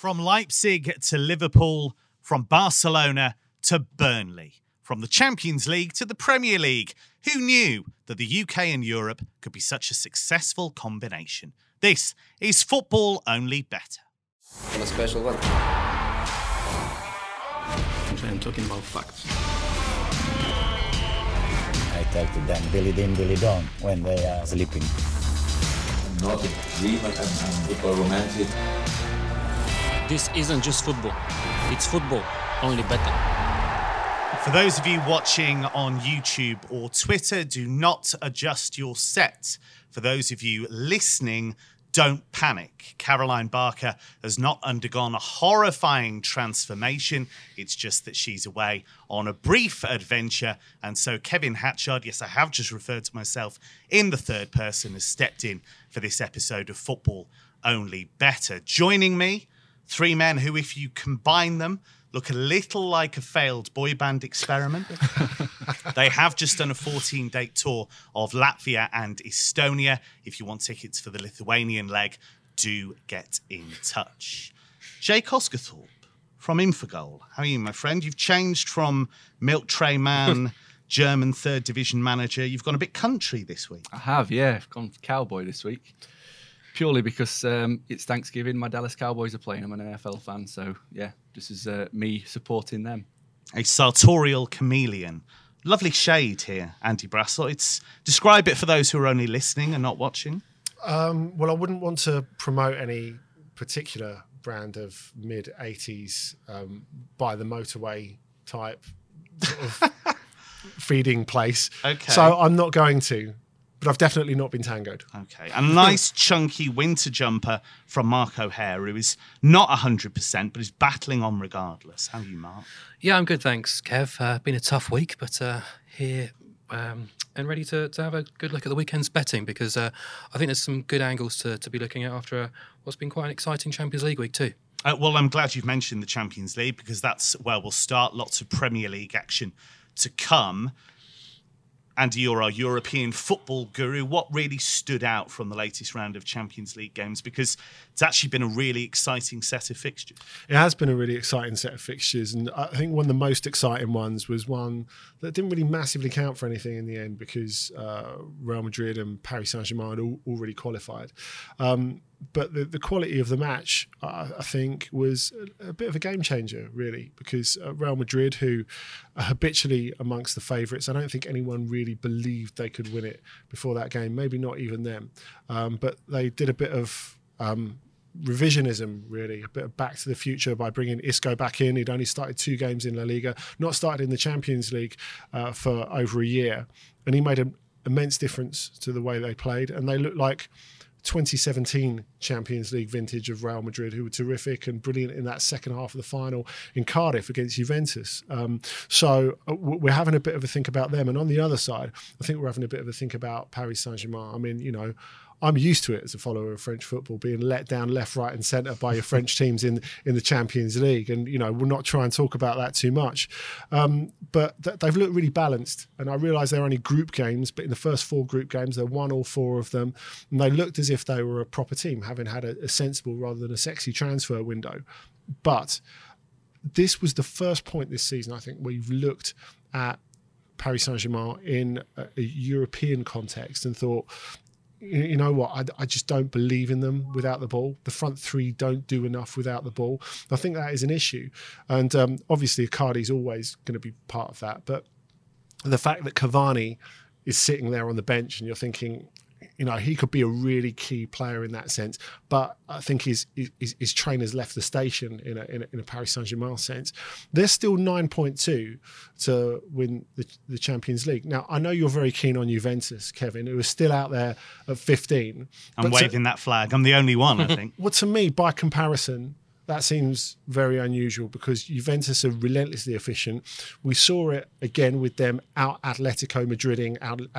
From Leipzig to Liverpool, from Barcelona to Burnley, from the Champions League to the Premier League. Who knew that the UK and Europe could be such a successful combination? This is Football Only Better. On a special one. I'm talking about facts. I tell to them, Billy Din, Billy Don, when they are sleeping. I'm not a dreamer, I'm football romantic. This isn't just football. It's football, only better. For those of you watching on YouTube or Twitter, do not adjust your set. For those of you listening, don't panic. Caroline Barker has not undergone a horrifying transformation. It's just that she's away on a brief adventure. And so Kevin Hatchard, yes, I have just referred to myself in the third person, has stepped in for this episode of Football Only Better. Joining me, three men who, if you combine them, look a little like a failed boy band experiment. They have just done a 14-day tour of Latvia and Estonia. If you want tickets for the Lithuanian leg, do get in touch. Jake Osgathorpe from Infogol. How are you, my friend? You've changed from milk tray man, German third division manager. You've gone a bit country this week. I have, yeah. I've gone cowboy this week. Purely because it's Thanksgiving. My Dallas Cowboys are playing. I'm an NFL fan, so yeah, this is me supporting them. A sartorial chameleon. Lovely shade here, Andy Brassel. Describe it for those who are only listening and not watching. Well, I wouldn't want to promote any particular brand of mid-80s by the motorway type sort of feeding place. Okay. So I'm not going to. But I've definitely not been tangoed. Okay. A nice chunky winter jumper from Mark O'Hare, who is not 100%, but is battling on regardless. How are you, Mark? Yeah, I'm good, thanks, Kev. Been a tough week, but here and ready to have a good look at the weekend's betting because I think there's some good angles to be looking at after what's been quite an exciting Champions League week too. Well, I'm glad you've mentioned the Champions League because that's where we'll start. Lots of Premier League action to come. Andy, you're our European football guru. What really stood out from the latest round of Champions League games? Because it's actually been a really exciting set of fixtures. It has been a really exciting set of fixtures. And I think one of the most exciting ones was one that didn't really massively count for anything in the end because Real Madrid and Paris Saint-Germain had already qualified. But the quality of the match, I think, was a bit of a game changer, really, because Real Madrid, who are habitually amongst the favourites, I don't think anyone really believed they could win it before that game, maybe not even them. But they did a bit of revisionism, really, a bit of back to the future by bringing Isco back in. He'd only started 2 games in La Liga, not started in the Champions League for over a year. And he made an immense difference to the way they played. And they looked like 2017 Champions League vintage of Real Madrid, who were terrific and brilliant in that second half of the final in Cardiff against Juventus. So we're having a bit of a think about them. And on the other side, I think we're having a bit of a think about Paris Saint-Germain. I mean, you know, I'm used to it as a follower of French football, being let down left, right and centre by your French teams in the Champions League. And, you know, we'll not try and talk about that too much. But they've looked really balanced. And I realise they're only group games, but in the first 4 group games, they won all 4 of them. And they looked as if they were a proper team, having had a sensible rather than a sexy transfer window. But this was the first point this season, I think, where you've looked at Paris Saint-Germain in a European context and thought, you know what, I just don't believe in them without the ball. The front 3 don't do enough without the ball. I think that is an issue. And obviously Icardi's always going to be part of that. But the fact that Cavani is sitting there on the bench and you're thinking, you know, he could be a really key player in that sense. But I think his trainers left the station in a Paris Saint-Germain sense. They're still 9.2 to win the Champions League. Now, I know you're very keen on Juventus, Kevin, who are still out there at 15. I'm waving that flag. I'm the only one, I think. Well, to me, by comparison, that seems very unusual because Juventus are relentlessly efficient. We saw it again with them out Atletico Madrid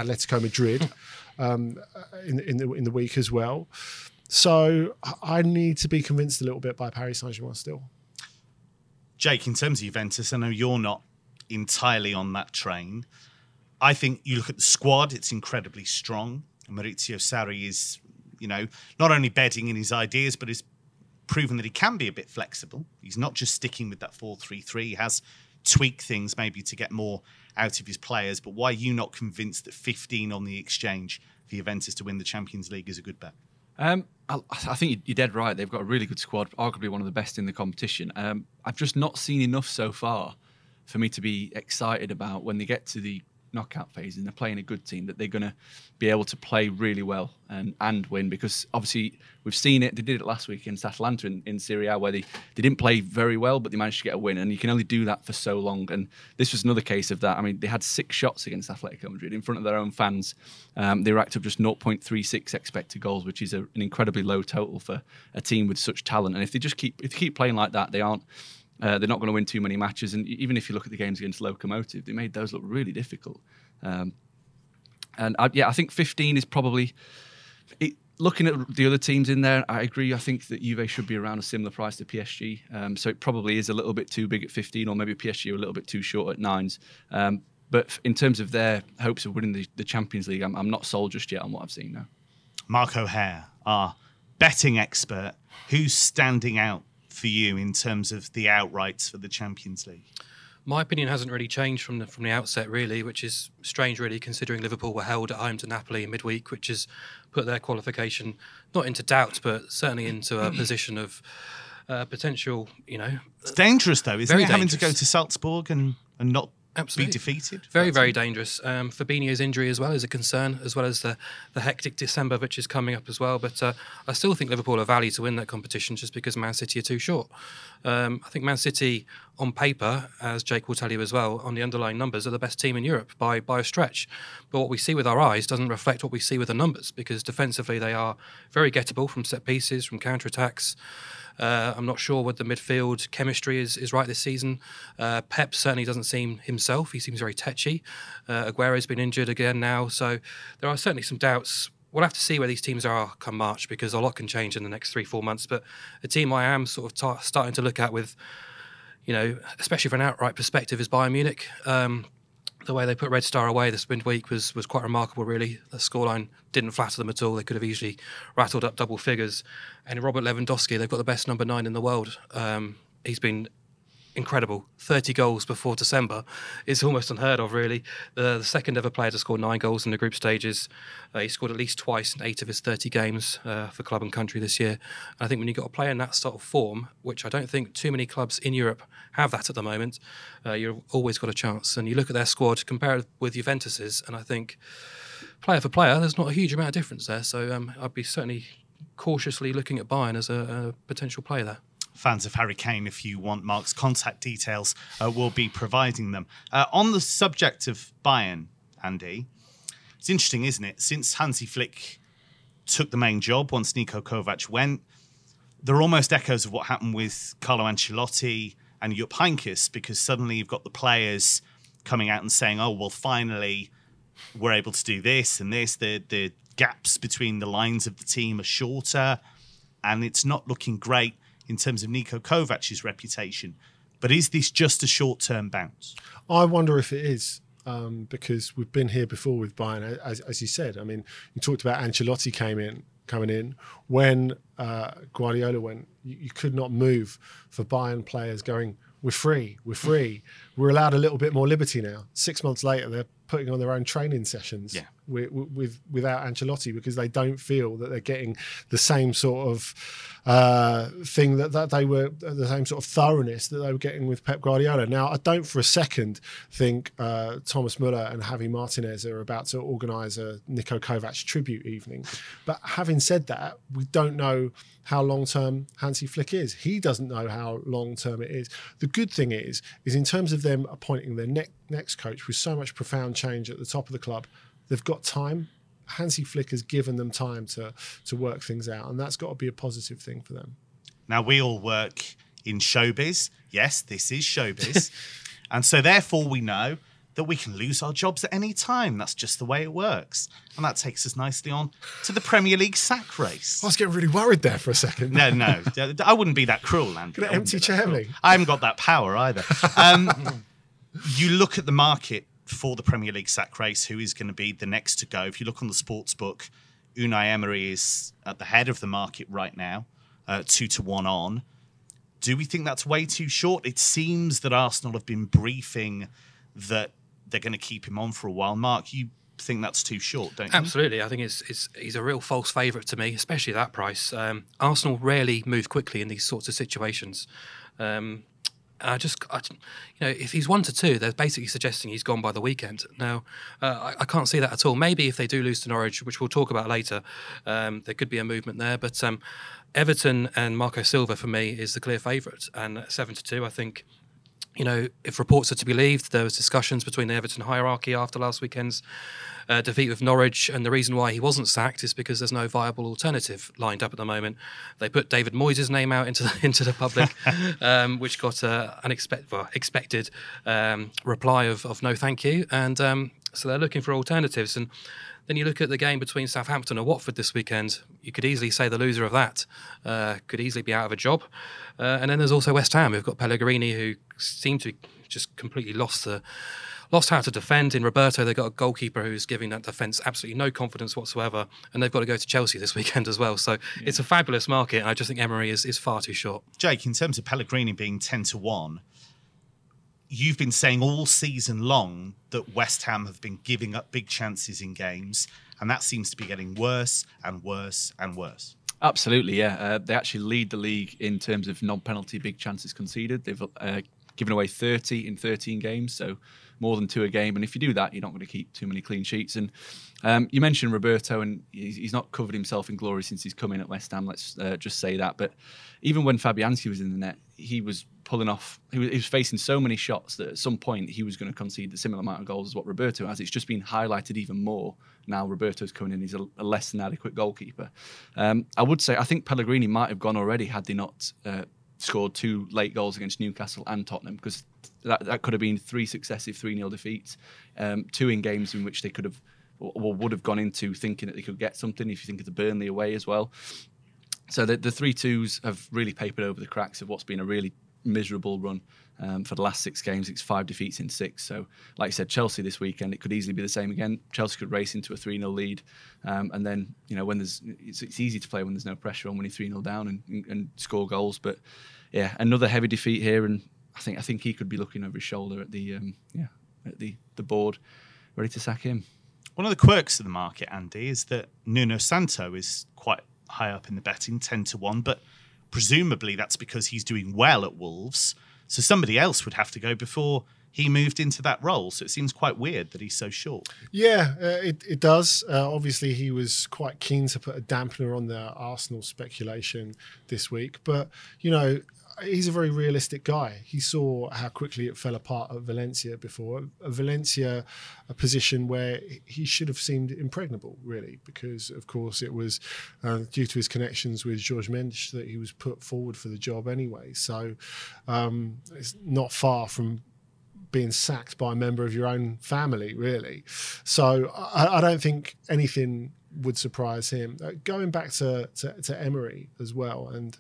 in the week as well. So I need to be convinced a little bit by Paris Saint-Germain still. Jake, in terms of Juventus, I know you're not entirely on that train. I think you look at the squad, it's incredibly strong. Maurizio Sarri is, you know, not only bedding in his ideas, but is proven that he can be a bit flexible. He's not just sticking with that 4-3-3. He has tweaked things maybe to get more out of his players. But why are you not convinced that 15 on the exchange for Juventus to win the Champions League is a good bet? I think you're dead right. They've got a really good squad, arguably one of the best in the competition. I've just not seen enough so far for me to be excited about when they get to the knockout phase and they're playing a good team, that they're going to be able to play really well and win, because obviously we've seen it. They did it last week against Atalanta in Serie A, where they didn't play very well, but they managed to get a win, and you can only do that for so long. And this was another case of that. I mean, they had 6 shots against Atletico Madrid in front of their own fans. They racked up just 0.36 expected goals, which is an incredibly low total for a team with such talent. And if they keep playing like that, they're not going to win too many matches. And even if you look at the games against Lokomotiv, they made those look really difficult. I think 15 is probably... Looking at the other teams in there, I agree. I think that Juve should be around a similar price to PSG. So it probably is a little bit too big at 15, or maybe PSG are a little bit too short at 9s. But in terms of their hopes of winning the Champions League, I'm not sold just yet on what I've seen now. Mark O'Hare, our betting expert, who's standing out for you in terms of the outrights for the Champions League? My opinion hasn't really changed from the outset, really, which is strange, really, considering Liverpool were held at home to Napoli in midweek, which has put their qualification not into doubt, but certainly into a position of potential, It's dangerous, though, isn't it? Having to go dangerous. to Salzburg and not Absolutely. be defeated. Very, very dangerous. Fabinho's injury as well is a concern, as well as the hectic December, which is coming up as well. But I still think Liverpool are value to win that competition just because Man City are too short. I think Man City, on paper, as Jake will tell you as well, on the underlying numbers, are the best team in Europe by a stretch. But what we see with our eyes doesn't reflect what we see with the numbers, because defensively they are very gettable from set pieces, from counter-attacks. I'm not sure what the midfield chemistry is right this season. Pep certainly doesn't seem himself. He seems very tetchy. Aguero's been injured again now. So there are certainly some doubts. We'll have to see where these teams are come March, because a lot can change in the next 3-4 months. But a team I am sort of starting to look at with, especially from an outright perspective, is Bayern Munich. The way they put Red Star away this midweek was quite remarkable, really. The scoreline didn't flatter them at all. They could have easily rattled up double figures. And Robert Lewandowski, they've got the best number 9 in the world. He's been incredible. 30 goals before December is almost unheard of, really. The second ever player to score 9 goals in the group stages. He scored at least twice in 8 of his 30 games for club and country this year. And I think when you've got a player in that sort of form, which I don't think too many clubs in Europe have that at the moment, you've always got a chance. And you look at their squad, compare it with Juventus's, and I think player for player, there's not a huge amount of difference there. So I'd be certainly cautiously looking at Bayern as a potential player there. Fans of Harry Kane, if you want Mark's contact details, we'll be providing them. On the subject of Bayern, Andy, it's interesting, isn't it? Since Hansi Flick took the main job, once Niko Kovac went, there are almost echoes of what happened with Carlo Ancelotti and Jupp Heynckes, because suddenly you've got the players coming out and saying, oh, well, finally, we're able to do this and this. The gaps between the lines of the team are shorter, and it's not looking great in terms of Niko Kovac's reputation. But is this just a short-term bounce? I wonder if it is, because we've been here before with Bayern, as you said. I mean, you talked about Ancelotti coming in. When Guardiola went, you could not move for Bayern players going, we're free. We're allowed a little bit more liberty now. 6 months later, they're putting on their own training sessions without Ancelotti, because they don't feel that they're getting the same sort of thing that they were, the same sort of thoroughness that they were getting with Pep Guardiola. Now, I don't for a second think Thomas Muller and Javi Martinez are about to organise a Niko Kovac tribute evening. But having said that, we don't know how long-term Hansi Flick is. He doesn't know how long-term it is. The good thing is in terms of them appointing their next coach with so much profound change at the top of the club, they've got time. Hansi Flick has given them time to work things out, and that's got to be a positive thing for them. Now, we all work in showbiz. Yes, this is showbiz. And so therefore we know that we can lose our jobs at any time. That's just the way it works. And that takes us nicely on to the Premier League sack race. I was getting really worried there for a second. No, I wouldn't be that cruel, Andy. Gonna empty chair me. I haven't got that power either. You look at the market for the Premier League sack race, who is going to be the next to go. If you look on the sports book, Unai Emery is at the head of the market right now. 2-1 on. Do we think that's way too short? It seems that Arsenal have been briefing that they're going to keep him on for a while. Mark, you think that's too short, don't you? Absolutely. I think he's a real false favourite to me, especially at that price. Arsenal rarely move quickly in these sorts of situations. If he's 1-2, they're basically suggesting he's gone by the weekend. Now, I can't see that at all. Maybe if they do lose to Norwich, which we'll talk about later, there could be a movement there. But Everton and Marco Silva, for me, is the clear favourite. And at 7-2, I think, if reports are to be believed, there was discussions between the Everton hierarchy after last weekend's defeat with Norwich, and the reason why he wasn't sacked is because there's no viable alternative lined up at the moment. They put David Moyes' name out into the public, which got an expected reply of no thank you, and so they're looking for alternatives. And then you look at the game between Southampton and Watford this weekend. You could easily say the loser of that could easily be out of a job. And then there's also West Ham, who've got Pellegrini, who seem to just completely lost how to defend. In Roberto, they've got a goalkeeper who's giving that defence absolutely no confidence whatsoever. And they've got to go to Chelsea this weekend as well. So it's a fabulous market. And I just think Emery is far too short. Jake, in terms of Pellegrini being 10-1, you've been saying all season long that West Ham have been giving up big chances in games, and that seems to be getting worse and worse and worse. Absolutely, yeah. They actually lead the league in terms of non-penalty big chances conceded. They've given away 30 in 13 games, so more than 2 a game. And if you do that, you're not going to keep too many clean sheets. And you mentioned Roberto, and he's not covered himself in glory since he's come in at West Ham. Let's just say that. But even when Fabianski was in the net, he was pulling off. He was facing so many shots that at some point he was going to concede the similar amount of goals as what Roberto has. It's just been highlighted even more now. Roberto's coming in; he's a less than adequate goalkeeper. I would say I think Pellegrini might have gone already had they not scored 2 late goals against Newcastle and Tottenham, because that could have been 3 successive 3-0 defeats, 2 in games in which they could have or would have gone into thinking that they could get something. If you think of the Burnley away as well. So the 3-2s have really papered over the cracks of what's been a really miserable run for the last 6 games. It's 5 defeats in 6. So, like you said, Chelsea this weekend, it could easily be the same again. Chelsea could race into a 3-0 lead, and then when it's easy to play when there's no pressure on when you're 3-0 down and score goals. But yeah, another heavy defeat here, and I think he could be looking over his shoulder at the board, ready to sack him. One of the quirks of the market, Andy, is that Nuno Santo is quite high up in the betting, 10-1, but presumably that's because he's doing well at Wolves. So somebody else would have to go before he moved into that role. So it seems quite weird that he's so short. Yeah, it does. Obviously, he was quite keen to put a dampener on the Arsenal speculation this week. But, he's a very realistic guy. He saw how quickly it fell apart at Valencia before. Valencia, a position where he should have seemed impregnable, really, because, of course, it was due to his connections with Jorge Mendes that he was put forward for the job anyway. So it's not far from being sacked by a member of your own family, really. So I don't think anything would surprise him. Going back to Emery as well, and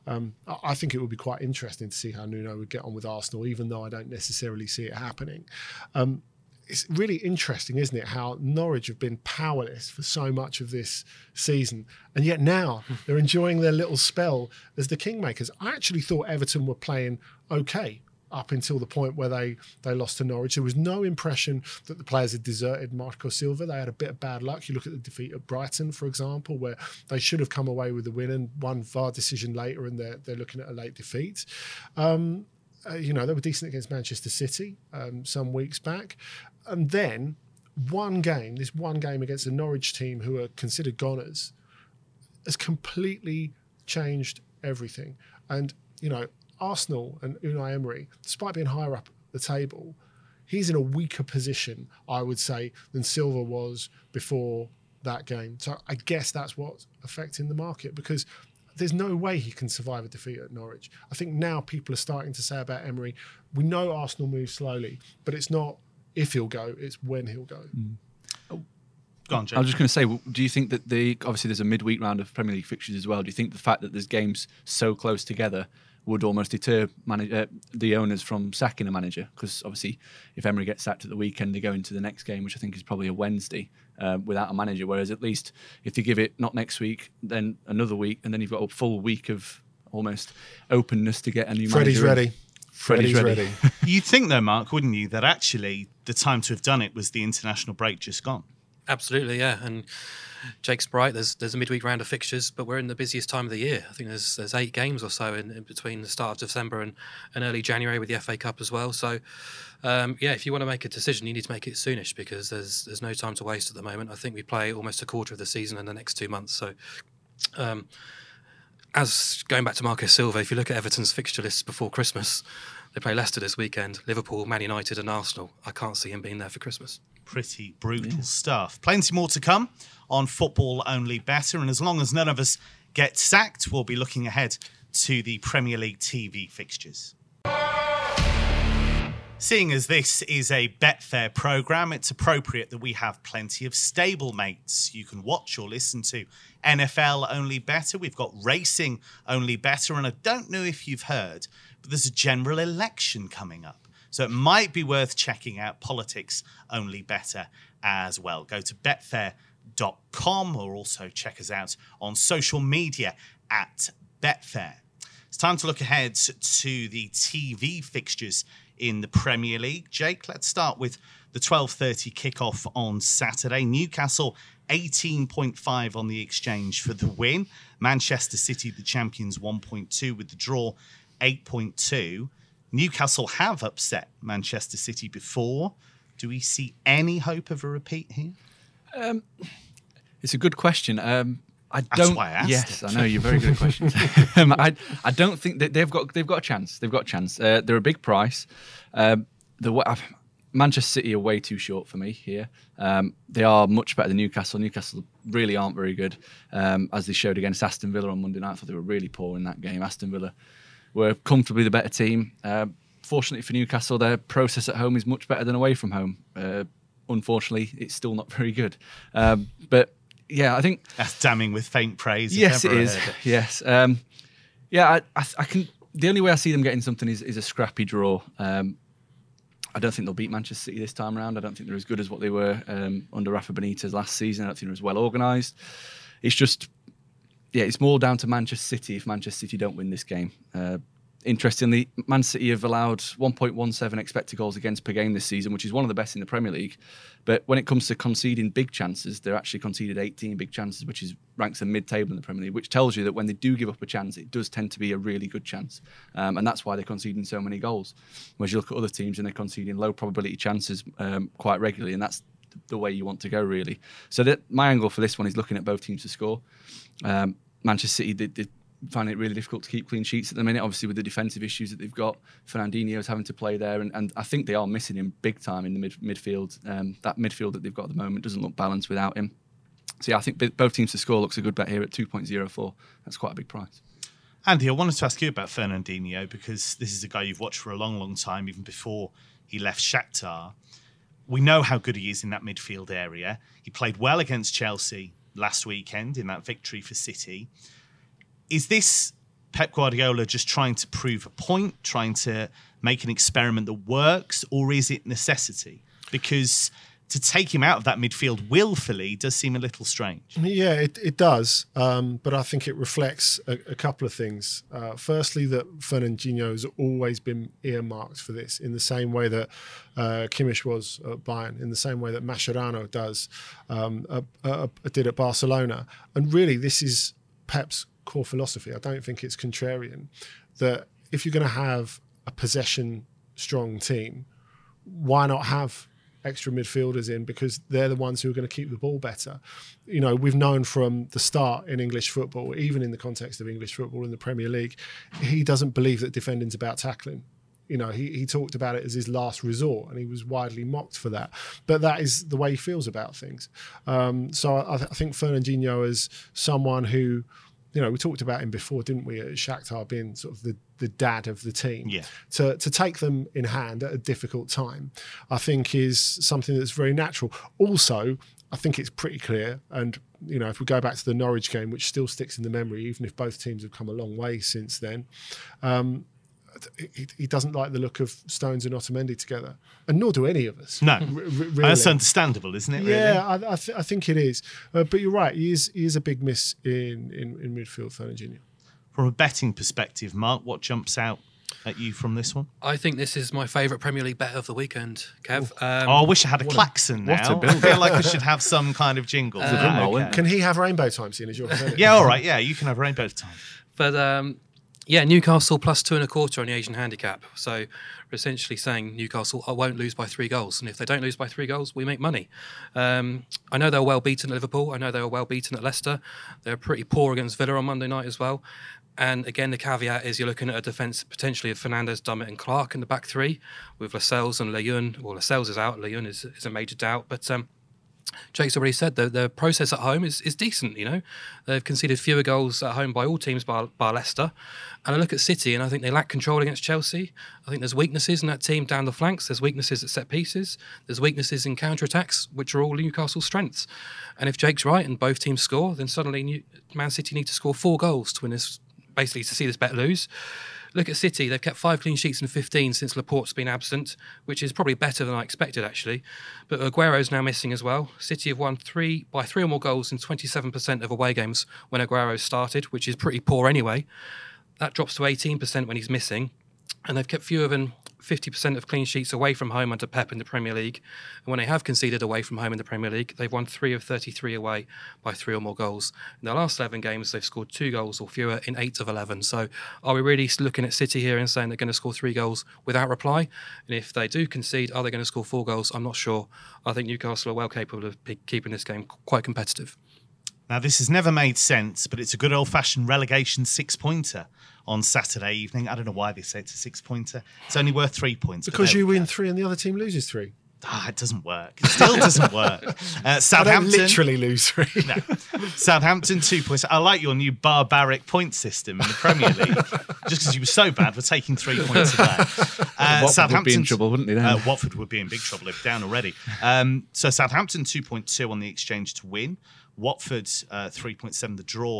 I think it would be quite interesting to see how Nuno would get on with Arsenal, even though I don't necessarily see it happening. It's really interesting, isn't it, how Norwich have been powerless for so much of this season, and yet now they're enjoying their little spell as the Kingmakers. I actually thought Everton were playing okay up until the point where they lost to Norwich. There was no impression that the players had deserted Marco Silva. They had a bit of bad luck. You look at the defeat at Brighton, for example, where they should have come away with the win, and one VAR decision later, and they're looking at a late defeat. They were decent against Manchester City some weeks back. And then this one game against the Norwich team, who are considered goners, has completely changed everything. And, Arsenal and Unai Emery, despite being higher up the table, he's in a weaker position, I would say, than Silva was before that game. So I guess that's what's affecting the market, because there's no way he can survive a defeat at Norwich. I think now people are starting to say about Emery, we know Arsenal move slowly, but it's not if he'll go, it's when he'll go. Go on, Jake. I was just going to say, do you think that obviously there's a midweek round of Premier League fixtures as well. Do you think the fact that there's games so close together would almost deter the owners from sacking a manager, because obviously if Emery gets sacked at the weekend, they go into the next game, which I think is probably a Wednesday, without a manager. Whereas at least if they give it not next week, then another week, and then you've got a full week of almost openness to get a new Freddie's manager. Freddie's ready. You'd think, though, Mark, wouldn't you, that actually the time to have done it was the international break just gone? Absolutely, yeah. And Jake's right. There's a midweek round of fixtures, but we're in the busiest time of the year. I think there's 8 games or so in between the start of December and early January with the FA Cup as well. So, if you want to make a decision, you need to make it soonish, because there's no time to waste at the moment. I think we play almost a quarter of the season in the next 2 months. So, as going back to Marco Silva, if you look at Everton's fixture lists before Christmas, they play Leicester this weekend, Liverpool, Man United and Arsenal. I can't see him being there for Christmas. Pretty brutal stuff. Plenty more to come on Football Only Better. And as long as none of us get sacked, we'll be looking ahead to the Premier League TV fixtures. Seeing as this is a Betfair programme, it's appropriate that we have plenty of stablemates. You can watch or listen to NFL Only Better. We've got Racing Only Better. And I don't know if you've heard, but there's a general election coming up. So it might be worth checking out Politics Only Better as well. Go to betfair.com or also check us out on social media at Betfair. It's time to look ahead to the TV fixtures in the Premier League. Jake, let's start with the 12:30 kickoff on Saturday. Newcastle 18.5 on the exchange for the win. Manchester City, the champions, 1.2 with the draw, 8.2. Newcastle have upset Manchester City before. Do we see any hope of a repeat here? It's a good question. That's why I asked. Yes, it. I know you're very good at questions. I don't think that they've got a chance. They've got a chance. They're a big price. Manchester City are way too short for me here. They are much better than Newcastle. Newcastle really aren't very good, as they showed against Aston Villa on Monday night. I thought they were really poor in that game. Aston Villa were comfortably the better team. Fortunately for Newcastle, their process at home is much better than away from home. Unfortunately, it's still not very good. But yeah, I think that's damning with faint praise. Yes, it is. Yes, I can. The only way I see them getting something is a scrappy draw. I don't think they'll beat Manchester City this time around. I don't think they're as good as what they were under Rafa Benitez last season. I don't think they're as well organised. It's just, it's more down to Manchester City if Manchester City don't win this game. Interestingly, Man City have allowed 1.17 expected goals against per game this season, which is one of the best in the Premier League. But when it comes to conceding big chances, they're actually conceded 18 big chances, which ranks them mid-table in the Premier League, which tells you that when they do give up a chance, it does tend to be a really good chance. And that's why they're conceding so many goals. Whereas you look at other teams and they're conceding low probability chances quite regularly, and that's the way you want to go, really. So my angle for this one is looking at both teams to score. Manchester City, they find it really difficult to keep clean sheets at the minute, obviously with the defensive issues that they've got. Fernandinho's having to play there, and I think they are missing him big time in the midfield. That midfield that they've got at the moment doesn't look balanced without him. So yeah, I think both teams to score looks a good bet here at 2.04. That's quite a big price. Andy, I wanted to ask you about Fernandinho, because this is a guy you've watched for a long, long time, even before he left Shakhtar. We know how good he is in that midfield area. He played well against Chelsea last weekend in that victory for City. Is this Pep Guardiola just trying to prove a point, trying to make an experiment that works, or is it necessity? Because to take him out of that midfield willfully does seem a little strange. Yeah, it does. But I think it reflects a couple of things. Firstly, that Fernandinho has always been earmarked for this, in the same way that Kimmich was at Bayern, in the same way that Mascherano did at Barcelona. And really, this is Pep's core philosophy. I don't think it's contrarian, that if you're going to have a possession strong team, why not have extra midfielders in, because they're the ones who are going to keep the ball better. You know, we've known from the start in English football, even in the context of English football in the Premier League, he doesn't believe that defending's about tackling. You know, he talked about it as his last resort, and he was widely mocked for that. But that is the way he feels about things. So I think Fernandinho is someone who, you know, we talked about him before, didn't we, at Shakhtar being sort of the dad of the team. Yeah. To take them in hand at a difficult time, I think is something that's very natural. Also, I think it's pretty clear. And, if we go back to the Norwich game, which still sticks in the memory, even if both teams have come a long way since then, he doesn't like the look of Stones and Otamendi together. And nor do any of us. No. Really. That's understandable, isn't it, really? Yeah, I think it is. But you're right. He is a big miss in midfield, Fernandinho. From a betting perspective, Mark, what jumps out at you from this one? I think this is my favourite Premier League bet of the weekend, Kev. I wish I had a klaxon now. I feel like I should have some kind of jingle. for that. Okay. Can he have rainbow time, seeing as you're offended? Yeah, all right. Yeah, you can have rainbow time. But Newcastle plus 2.25 on the Asian handicap. So we're essentially saying Newcastle won't lose by 3 goals. And if they don't lose by 3 goals, we make money. I know they were well beaten at Liverpool. I know they were well beaten at Leicester. They were pretty poor against Villa on Monday night as well. And again, the caveat is you're looking at a defence potentially of Fernandes, Dummett and Clark in the back three with Lascelles and Lejeune. Well, Lascelles is out. Lejeune is a major doubt. But Jake's already said the process at home is decent, They've conceded fewer goals at home by all teams bar Leicester. And I look at City and I think they lack control against Chelsea. I think there's weaknesses in that team down the flanks. There's weaknesses at set pieces. There's weaknesses in counter-attacks, which are all Newcastle's strengths. And if Jake's right and both teams score, then suddenly Man City need to score 4 goals to win this, basically to see this bet lose. Look at City, they've kept 5 clean sheets in 15 since Laporte's been absent, which is probably better than I expected, actually. But Aguero's now missing as well. City have won 3 or more goals in 27% of away games when Aguero started, which is pretty poor anyway. That drops to 18% when he's missing. And they've kept fewer than 50% of clean sheets away from home under Pep in the Premier League. And when they have conceded away from home in the Premier League, they've won 3 of 33 away by 3 or more goals. In their last 11 games, they've scored 2 goals or fewer in 8 of 11. So are we really looking at City here and saying they're going to score 3 goals without reply? And if they do concede, are they going to score 4 goals? I'm not sure. I think Newcastle are well capable of keeping this game quite competitive. Now, this has never made sense, but it's a good old-fashioned relegation 6-pointer on Saturday evening. I don't know why they say it's a 6-pointer. It's only worth 3 points. Because you win 3 and the other team loses 3. It doesn't work. It still doesn't work. Southampton I don't literally lose 3. No. Southampton 2 points. I like your new barbaric point system in the Premier League. Just because you were so bad, we're taking 3 points away. Watford would be in trouble, wouldn't they? Then? Watford would be in big trouble if down already. So Southampton 2.2 on the exchange to win. Watford 3.7. The draw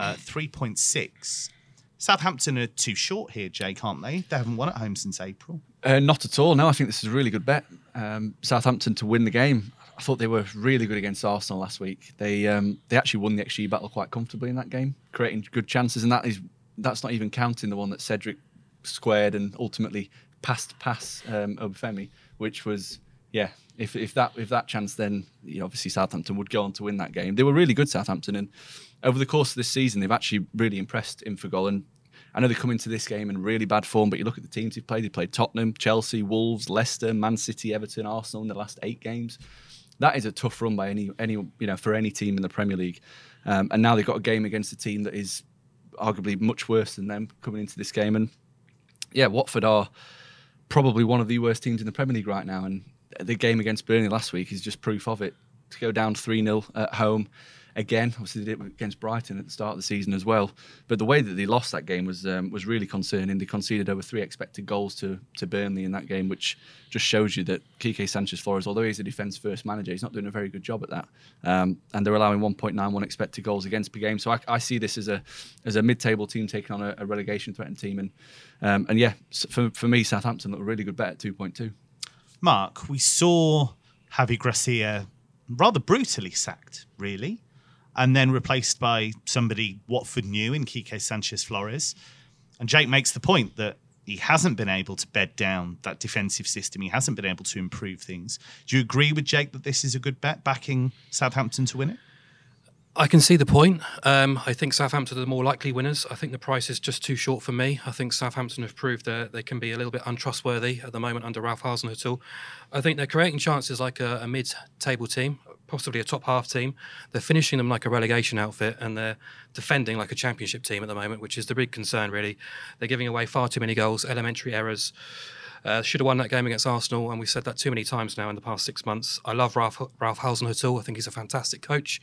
3.6. Southampton are too short here, Jake, aren't they? They haven't won at home since April. Not at all. No, I think this is a really good bet. Southampton to win the game. I thought they were really good against Arsenal last week. They actually won the XG battle quite comfortably in that game, creating good chances. And that's not even counting the one that Cedric squared and ultimately passed past Obafemi, which was, yeah. If that chance, then obviously Southampton would go on to win that game. They were really good, Southampton, and over the course of this season, they've actually really impressed Infogol. And I know they come into this game in really bad form, but you look at the teams they've played. They played Tottenham, Chelsea, Wolves, Leicester, Man City, Everton, Arsenal in the last 8 games. That is a tough run by any for any team in the Premier League. And now they've got a game against a team that is arguably much worse than them coming into this game. And yeah, Watford are probably one of the worst teams in the Premier League right now. And the game against Burnley last week is just proof of it. To go down 3-0 at home again, obviously they did it against Brighton at the start of the season as well. But the way that they lost that game was really concerning. They conceded over 3 expected goals to Burnley in that game, which just shows you that Quique Sanchez-Flores, although he's a defence-first manager, he's not doing a very good job at that. And they're allowing 1.91 expected goals against per game. So I see this as a mid-table team taking on a relegation-threatened team. And yeah, for me, Southampton look a really good bet at 2.2. Mark, we saw Javi Gracia rather brutally sacked, really, and then replaced by somebody Watford knew in Quique Sanchez-Flores. And Jake makes the point that he hasn't been able to bed down that defensive system. He hasn't been able to improve things. Do you agree with Jake that this is a good bet, backing Southampton to win it? I can see the point. I think Southampton are the more likely winners. I think the price is just too short for me. I think Southampton have proved that they can be a little bit untrustworthy at the moment under Ralph Hasenhüttl. I think they're creating chances like a mid-table team, possibly a top-half team. They're finishing them like a relegation outfit, and they're defending like a championship team at the moment, which is the big concern, really. They're giving away far too many goals, elementary errors. Should have won that game against Arsenal, and we've said that too many times now in the past 6 months. I love Ralph Hasenhüttl. I think he's a fantastic coach.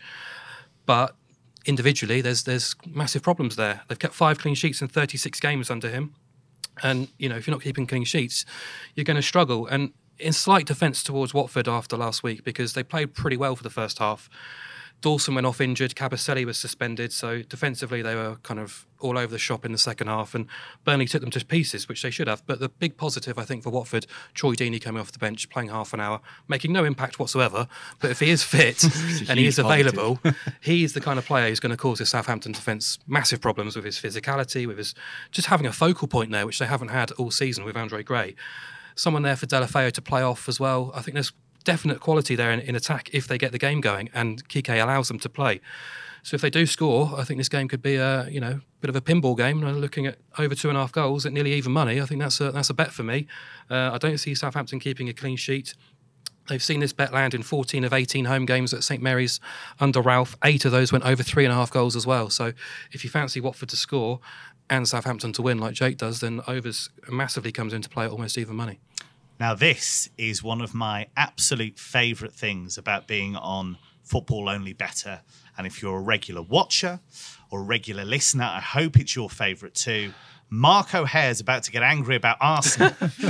But individually, there's massive problems there. They've kept 5 clean sheets in 36 games under him. And, if you're not keeping clean sheets, you're going to struggle. And in slight defence towards Watford after last week because they played pretty well for the first half. Dawson went off injured, Cabaselli was suspended, so defensively they were kind of all over the shop in the second half, and Burnley took them to pieces, which they should have. But the big positive, I think, for Watford, Troy Deeney coming off the bench, playing half an hour, making no impact whatsoever, but if he is fit and he is available, he's the kind of player who's going to cause the Southampton defence massive problems with his physicality, with his just having a focal point there, which they haven't had all season with Andre Gray. Someone there for Deulofeu to play off as well. I think there's definite quality there in attack if they get the game going and Kike allows them to play. So if they do score, I think this game could be a bit of a pinball game. Looking at over 2.5 goals at nearly even money, I think that's a bet for me. I don't see Southampton keeping a clean sheet. They've seen this bet land in 14 of 18 home games at St Mary's under Ralph. 8 of those went over 3.5 goals as well. So if you fancy Watford to score and Southampton to win like Jake does, then overs massively comes into play at almost even money. Now, this is one of my absolute favourite things about being on Football Only Better. And if you're a regular watcher or a regular listener, I hope it's your favourite too. Mark O'Hare's about to get angry about Arsenal.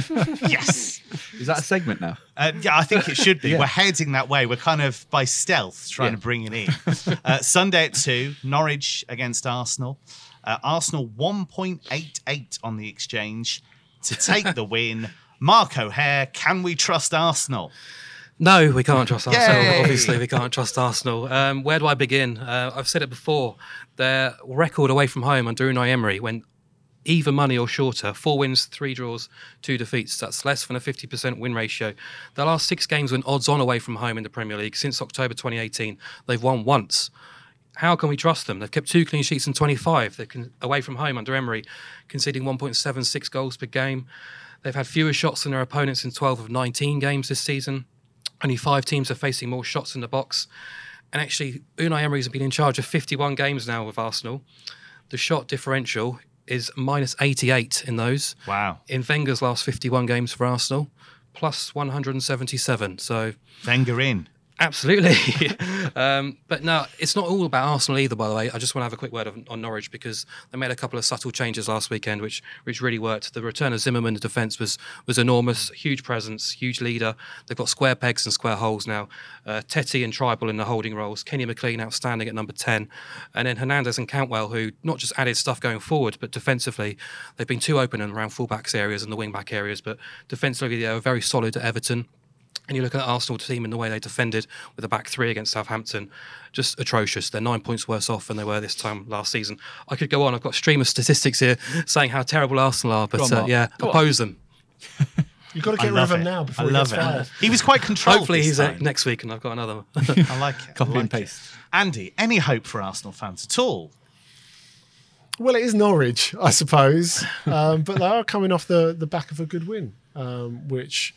Yes. Is that a segment now? Yeah, I think it should be. Yeah. We're heading that way. We're kind of by stealth trying to bring it in. Sunday at 2, Norwich against Arsenal. Arsenal 1.88 on the exchange to take the win. Mark O'Hare, can we trust Arsenal? No, we can't trust Arsenal. Yay! Obviously, we can't trust Arsenal. Where do I begin? I've said it before. Their record away from home under Unai Emery went even money or shorter. 4 wins, 3 draws, 2 defeats. That's less than a 50% win ratio. The last 6 games went odds on away from home in the Premier League. Since October 2018, they've won once. How can we trust them? They've kept 2 clean sheets in 25. They're away from home under Emery, conceding 1.76 goals per game. They've had fewer shots than their opponents in 12 of 19 games this season. Only 5 teams are facing more shots in the box. And actually, Unai Emery's been in charge of 51 games now with Arsenal. The shot differential is minus 88 in those. Wow. In Wenger's last 51 games for Arsenal, plus 177. So Wenger in. absolutely. But no, it's not all about Arsenal either, by the way. I just want to have a quick word on Norwich because they made a couple of subtle changes last weekend, which really worked. The return of Zimmerman to defence was enormous. Huge presence, huge leader. They've got square pegs and square holes now. Tetty and Tribal in the holding roles. Kenny McLean outstanding at number 10. And then Hernandez and Cantwell, who not just added stuff going forward, but defensively, they've been too open and around fullbacks areas and the wing-back areas. But defensively, they were very solid at Everton. And you look at the Arsenal team and the way they defended with a back 3 against Southampton, just atrocious. They're 9 points worse off than they were this time last season. I could go on. I've got a stream of statistics here saying how terrible Arsenal are, but oppose them. You've got to get rid of him now before he gets fired. He was quite controlled. Hopefully this he's time. next week and I've got another. I like it. Copy I like and paste. it. Andy, any hope for Arsenal fans at all? Well, it is Norwich, I suppose, but they are coming off the back of a good win, which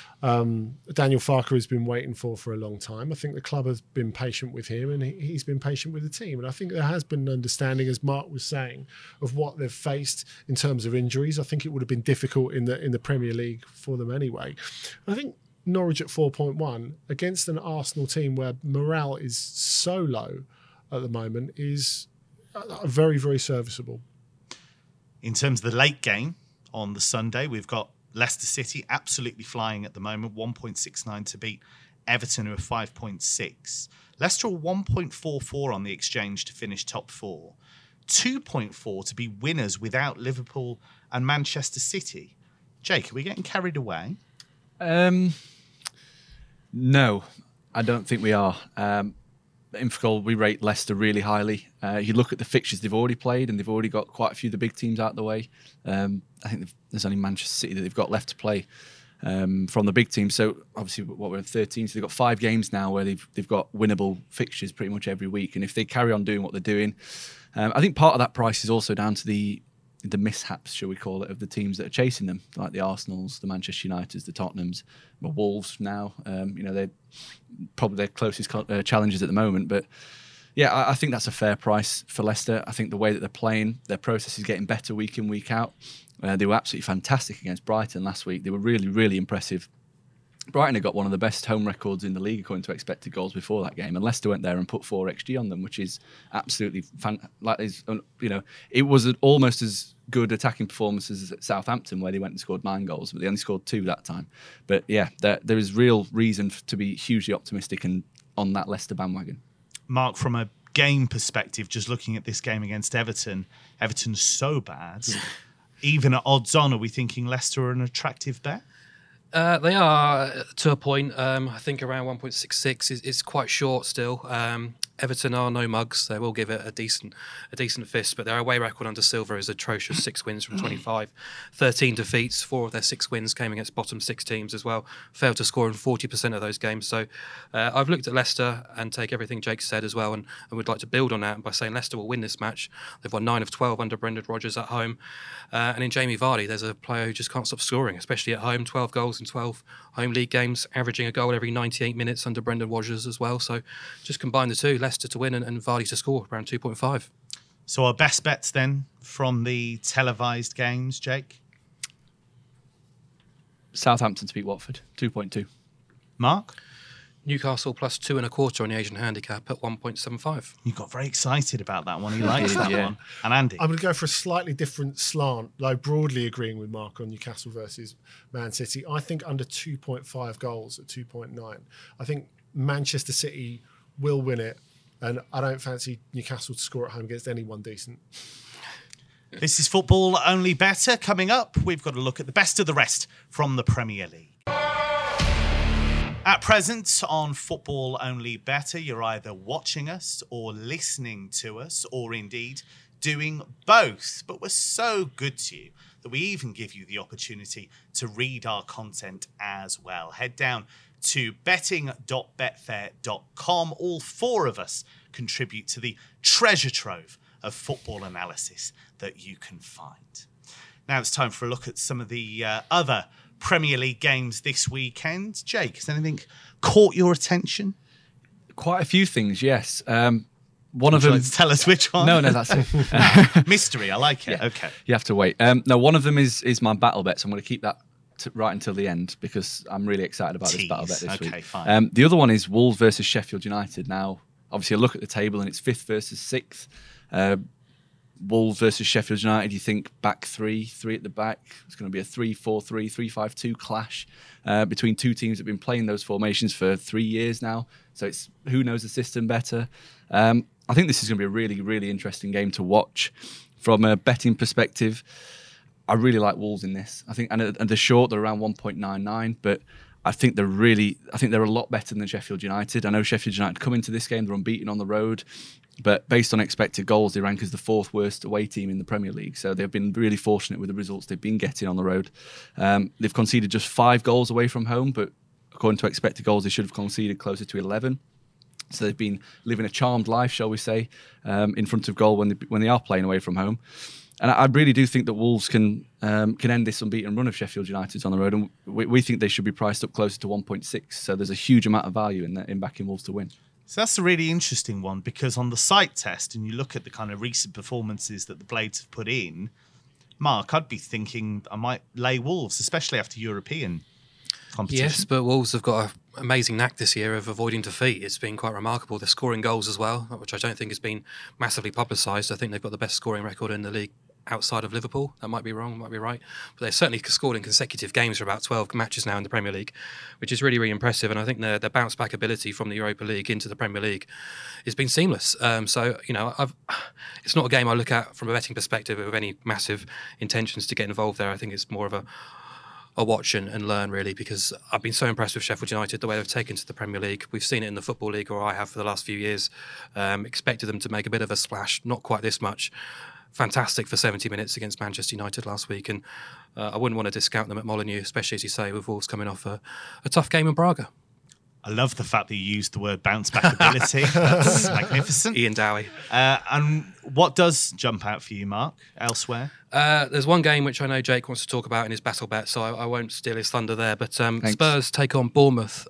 Daniel Farke has been waiting for a long time. I think the club has been patient with him and he's been patient with the team. And I think there has been an understanding, as Mark was saying, of what they've faced in terms of injuries. I think it would have been difficult in the Premier League for them anyway. I think Norwich at 4.1 against an Arsenal team where morale is so low at the moment is very, very serviceable. In terms of the late game on the Sunday, we've got Leicester City absolutely flying at the moment, 1.69 to beat Everton, who are 5.6. Leicester are 1.44 on the exchange to finish top 4. 2.4 to be winners without Liverpool and Manchester City. Jake, are we getting carried away? No, I don't think we are. Infogol, we rate Leicester really highly. You look at the fixtures they've already played, and they've already got quite a few of the big teams out the way. I think there's only Manchester City that they've got left to play from the big teams. So obviously, we're in 13, so they've got 5 games now where they've got winnable fixtures pretty much every week. And if they carry on doing what they're doing, I think part of that price is also down to the mishaps, shall we call it, of the teams that are chasing them, like the Arsenals, the Manchester Uniteds, the Tottenhams, the Wolves now. They're probably their closest challengers at the moment. But yeah, I think that's a fair price for Leicester. I think the way that they're playing, their process is getting better week in, week out. They were absolutely fantastic against Brighton last week. They were really, really impressive. Brighton had got one of the best home records in the league according to expected goals before that game, and Leicester went there and put 4 XG on them, which is absolutely it was almost as good attacking performances at Southampton, where they went and scored 9 goals, but they only scored 2 that time. But yeah, there is real reason to be hugely optimistic and on that Leicester bandwagon. Mark, from a game perspective, just looking at this game against Everton, Everton's so bad. Even at odds on, are we thinking Leicester are an attractive bet? They are to a point. I think around 1.66 is quite short still. Everton are no mugs. They will give it a decent fist, but their away record under Silva is atrocious. 6 wins from 25, 13 defeats. 4 of their 6 wins came against bottom 6 teams as well. Failed to score in 40% of those games. So I've looked at Leicester and take everything Jake said as well, and would like to build on that by saying Leicester will win this match. They've won 9 of 12 under Brendan Rodgers at home. And in Jamie Vardy, there's a player who just can't stop scoring, especially at home. 12 goals in 12 home league games, averaging a goal every 98 minutes under Brendan Rodgers as well. So just combine the two, Leicester to win and Vardy to score, around 2.5. So our best bets then from the televised games, Jake? Southampton to beat Watford, 2.2. Mark? Newcastle plus 2.25 on the Asian handicap at 1.75. You got very excited about that one. He likes that Yeah. one. And Andy? I'm going to go for a slightly different slant, though broadly agreeing with Mark on Newcastle versus Man City. I think under 2.5 goals at 2.9. I think Manchester City will win it, and I don't fancy Newcastle to score at home against anyone decent. This is Football Only Better. Coming up, we've got to look at the best of the rest from the Premier League. At present on Football Only Better, you're either watching us or listening to us, or indeed doing both. But we're so good to you that we even give you the opportunity to read our content as well. Head down to betting.betfair.com. All 4 of us contribute to the treasure trove of football analysis that you can find. Now it's time for a look at some of the other Premier League games this weekend. Jake, has anything caught your attention? Quite a few things, yes. One of Would you them. like to tell us which one? No, that's it. Mystery, I like it. Yeah. Okay. You have to wait. No, one of them is my battle bet, so I'm going to keep that right until the end because I'm really excited about this battle bet this week. Okay, fine. The other one is Wolves versus Sheffield United. Now, obviously, I look at the table and it's 5th versus 6th. Wolves versus Sheffield United, you think back 3 at the back. It's going to be a 3-4-3, 3-5-2 clash between 2 teams that have been playing those formations for 3 years now. So it's who knows the system better. I think this is going to be a really, really interesting game to watch. From a betting perspective, I really like Wolves in this. I think, and they're short, they're around 1.99, but I think they're a lot better than Sheffield United. I know Sheffield United come into this game, they're unbeaten on the road. But based on expected goals, they rank as the 4th worst away team in the Premier League. So they've been really fortunate with the results they've been getting on the road. They've conceded just 5 goals away from home, but according to expected goals, they should have conceded closer to 11. So they've been living a charmed life, shall we say, in front of goal when they are playing away from home. And I really do think that Wolves can end this unbeaten run of Sheffield United's on the road, and we think they should be priced up closer to 1.6. So there's a huge amount of value in backing Wolves to win. So that's a really interesting one because on the site test, and you look at the kind of recent performances that the Blades have put in, Mark, I'd be thinking I might lay Wolves, especially after European competition. Yes, but Wolves have got an amazing knack this year of avoiding defeat. It's been quite remarkable. They're scoring goals as well, which I don't think has been massively publicised. I think they've got the best scoring record in the league outside of Liverpool. That might be wrong, might be right. But they've certainly scored in consecutive games for about 12 matches now in the Premier League, which is really, really impressive. And I think their bounce back ability from the Europa League into the Premier League has been seamless. So, it's not a game I look at from a betting perspective with any massive intentions to get involved there. I think it's more of a watch and learn, really, because I've been so impressed with Sheffield United, the way they've taken to the Premier League. We've seen it in the Football League, or I have for the last few years. Expected them to make a bit of a splash, not quite this much. Fantastic for 70 minutes against Manchester United last week, and I wouldn't want to discount them at Molineux, especially, as you say, with Wolves coming off a tough game in Braga. I love the fact that you used the word bounce back ability. That's magnificent. Ian Dowie. And what does jump out for you, Mark, elsewhere? There's one game which I know Jake wants to talk about in his battle bet, so I won't steal his thunder there. But Spurs take on Bournemouth